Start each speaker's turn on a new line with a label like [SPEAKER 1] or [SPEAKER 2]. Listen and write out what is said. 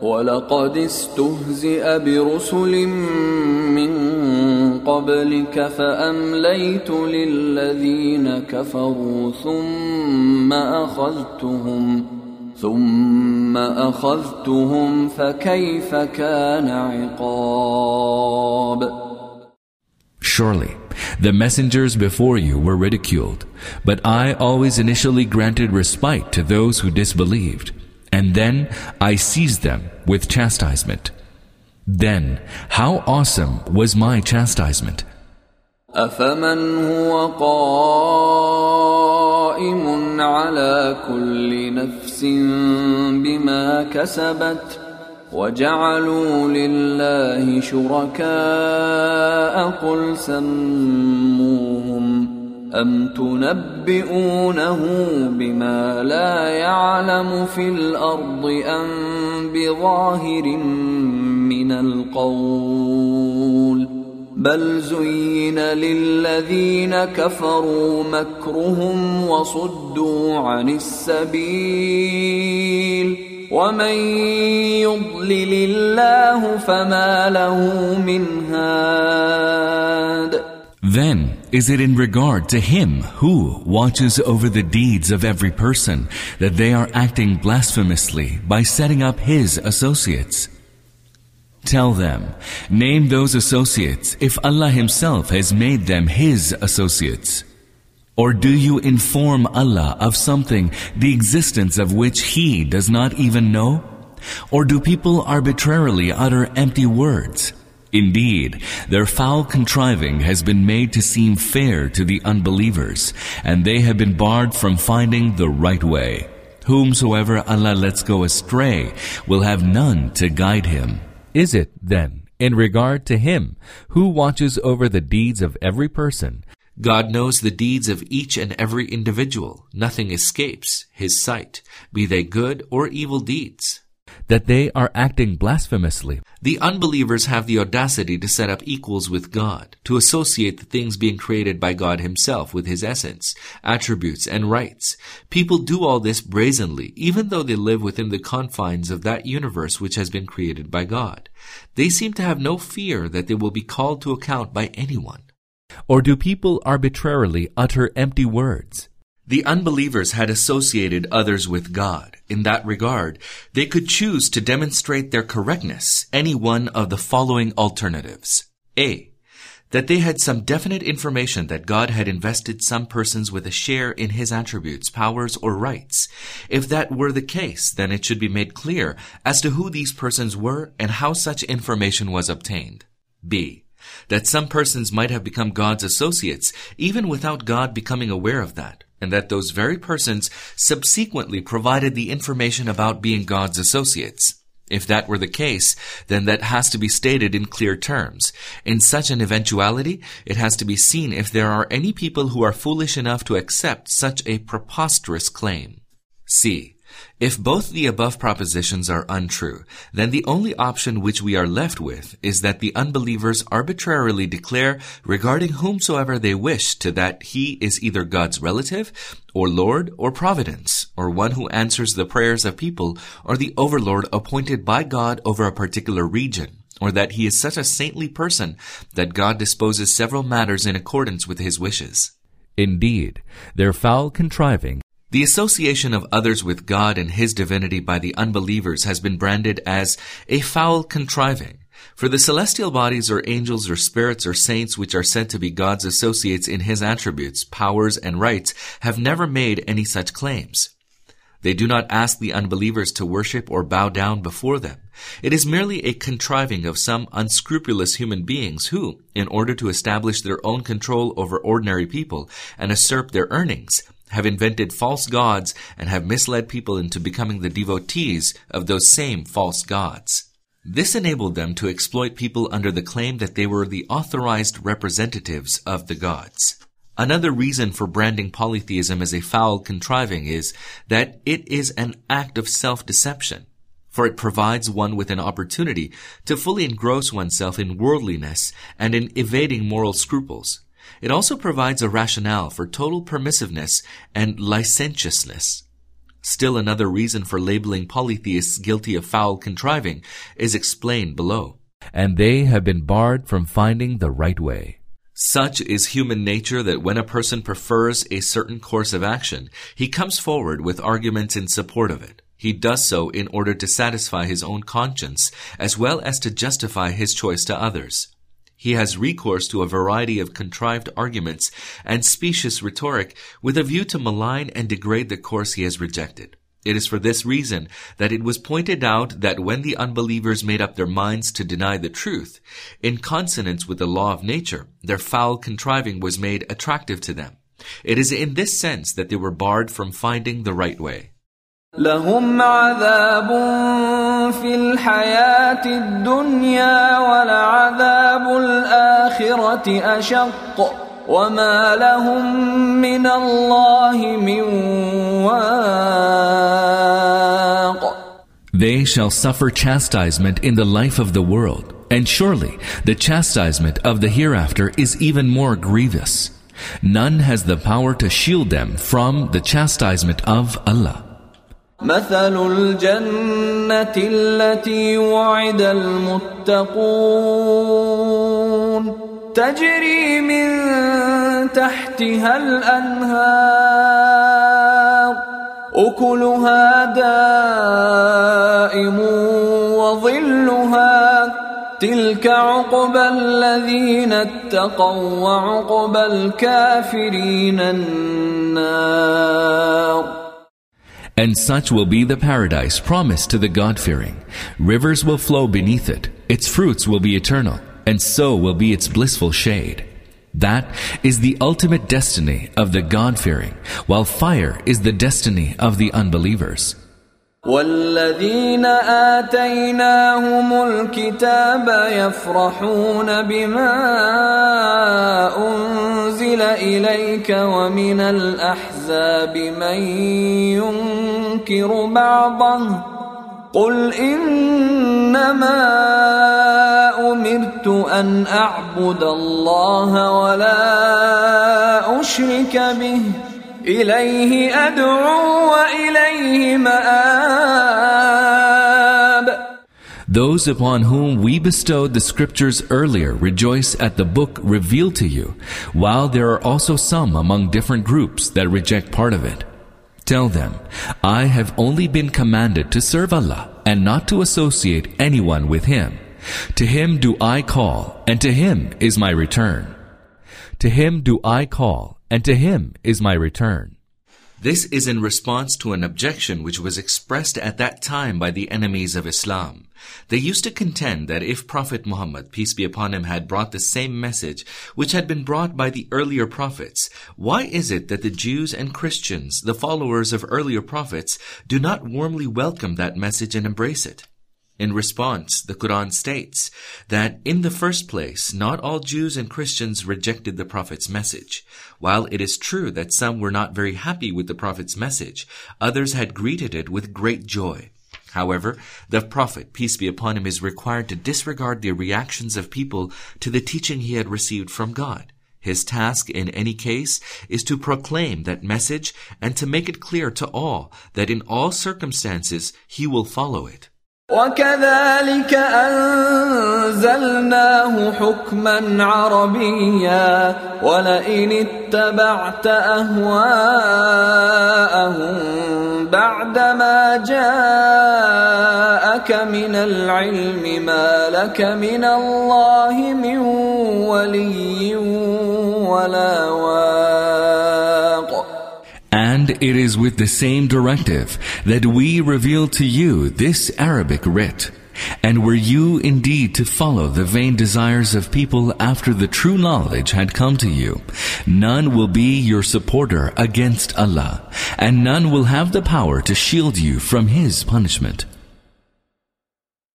[SPEAKER 1] وَلَقَدِ اسْتُهْزِئَ بِرُسُلٍ مِّن قَبْلِكَ فَأَمْلَيْتُ لِلَّذِينَ كَفَرُوا ثُمَّ أَخَذْتُهُمْ فَكَيْفَ كَانَ عِقَابِ.
[SPEAKER 2] Surely, the messengers before you were ridiculed, but I always initially granted respite to those who disbelieved, and then I seized them with chastisement. Then, how awesome was my chastisement!
[SPEAKER 1] أَفَمَنْ هُوَ قَائِمٌ عَلَى كُلِّ نَفْسٍ بِمَا كَسَبَتْ وَجَعَلُوا لِلَّهِ شُرَكَاءَ قُلْ سَمُّوهُمْ أَمْ تُنَبِّئُونَهُ بِمَا لَا يَعْلَمُ فِي الْأَرْضِ أَمْ بِظَاهِرٍ مِّنَ الْقَوْلِ بَلْ زُيِّنَ لِلَّذِينَ كَفَرُوا مَكْرُهُمْ وَصُدُّوا عَنِ السَّبِيلِ وَمَن يُضْلِلِ اللَّهُ فَمَا لَهُ مِنْ هَادٍ.
[SPEAKER 2] Then is it in regard to Him who watches over the deeds of every person that they are acting blasphemously by setting up His associates? Tell them, name those associates if Allah Himself has made them His associates. Or do you inform Allah of something the existence of which He does not even know? Or do people arbitrarily utter empty words? Indeed, their foul contriving has been made to seem fair to the unbelievers, and they have been barred from finding the right way. Whomsoever Allah lets go astray will have none to guide him. Is it, then, in regard to Him who watches over the deeds of every person? God knows the deeds of each and every individual. Nothing escapes His sight, be they good or evil deeds. That they are acting blasphemously. The unbelievers have the audacity to set up equals with God, to associate the things being created by God Himself with His essence, attributes, and rights. People do all this brazenly, even though they live within the confines of that universe which has been created by God. They seem to have no fear that they will be called to account by anyone. Or do people arbitrarily utter empty words? The unbelievers had associated others with God. In that regard, they could choose to demonstrate their correctness any one of the following alternatives. A. That they had some definite information that God had invested some persons with a share in His attributes, powers, or rights. If that were the case, then it should be made clear as to who these persons were and how such information was obtained. B. That some persons might have become God's associates, even without God becoming aware of that, and that those very persons subsequently provided the information about being God's associates. If that were the case, then that has to be stated in clear terms. In such an eventuality, it has to be seen if there are any people who are foolish enough to accept such a preposterous claim. C. If both the above propositions are untrue, then the only option which we are left with is that the unbelievers arbitrarily declare regarding whomsoever they wish to that he is either God's relative, or Lord, or Providence, or one who answers the prayers of people, or the overlord appointed by God over a particular region, or that he is such a saintly person that God disposes several matters in accordance with his wishes. Indeed, their foul contriving, the association of others with God and His divinity by the unbelievers has been branded as a foul contriving. For the celestial bodies or angels or spirits or saints which are said to be God's associates in His attributes, powers, and rights have never made any such claims. They do not ask the unbelievers to worship or bow down before them. It is merely a contriving of some unscrupulous human beings who, in order to establish their own control over ordinary people and usurp their earnings, have invented false gods and have misled people into becoming the devotees of those same false gods. This enabled them to exploit people under the claim that they were the authorized representatives of the gods. Another reason for branding polytheism as a foul contriving is that it is an act of self-deception, for it provides one with an opportunity to fully engross oneself in worldliness and in evading moral scruples. It also provides a rationale for total permissiveness and licentiousness. Still another reason for labeling polytheists guilty of foul contriving is explained below.
[SPEAKER 3] And they have been barred from finding the right way.
[SPEAKER 2] Such is human nature that when a person prefers a certain course of action, he comes forward with arguments in support of it. He does so in order to satisfy his own conscience, as well as to justify his choice to others. He has recourse to a variety of contrived arguments and specious rhetoric with a view to malign and degrade the course he has rejected. It is for this reason that it was pointed out that when the unbelievers made up their minds to deny the truth, in consonance with the law of nature, their foul contriving was made attractive to them. It is in this sense that they were barred from finding the right way.
[SPEAKER 1] لهم عذاب في الحياة الدنيا ولعذاب الآخرة أشق وما لهم من الله من واق.
[SPEAKER 3] They shall suffer chastisement in the life of the world, and surely the chastisement of the hereafter is even more grievous. None has the power to shield them from the chastisement of Allah.
[SPEAKER 1] مثل الجنة التي وعد المتقون تجري من تحتها الأنهار أكلها دائم وظلها تلك عقبى الذين اتقوا وعقبى الكافرين النار.
[SPEAKER 3] And such will be the paradise promised to the God-fearing. Rivers will flow beneath it. Its fruits will be eternal, and so will be its blissful shade. That is the ultimate destiny of the God-fearing, while fire is the destiny of the unbelievers.
[SPEAKER 1] والذين آتيناهم الكتاب يفرحون بما أنزل إليك ومن الأحزاب من ينكر بعضه قل إنما أمرت أن أعبد الله ولا أشرك به إليه أدعو وإليه مآب.
[SPEAKER 3] Those upon whom we bestowed the scriptures earlier rejoice at the book revealed to you, while there are also some among different groups that reject part of it. Tell them, I have only been commanded to serve Allah and not to associate anyone with Him. To Him do I call, and to Him is my return. To Him do I call, and to Him is my return.
[SPEAKER 2] This is in response to an objection which was expressed at that time by the enemies of Islam. They used to contend that if Prophet Muhammad, peace be upon him, had brought the same message which had been brought by the earlier prophets, why is it that the Jews and Christians, the followers of earlier prophets, do not warmly welcome that message and embrace it? In response, the Quran states that in the first place, not all Jews and Christians rejected the Prophet's message. While it is true that some were not very happy with the Prophet's message, others had greeted it with great joy. However, the Prophet, peace be upon him, is required to disregard the reactions of people to the teaching he had received from God. His task in any case is to proclaim that message and to make it clear to all that in all circumstances he will follow it.
[SPEAKER 1] وكذلك أنزلناه حكما عربيا ولئن اتبعت أهواءهم بعدما جاءك من العلم ما لك من الله من ولي ولا واق.
[SPEAKER 3] And it is with the same directive that we reveal to you this Arabic writ. And were you indeed to follow the vain desires of people after the true knowledge had come to you, none will be your supporter against Allah, and none will have the power to shield you from His punishment.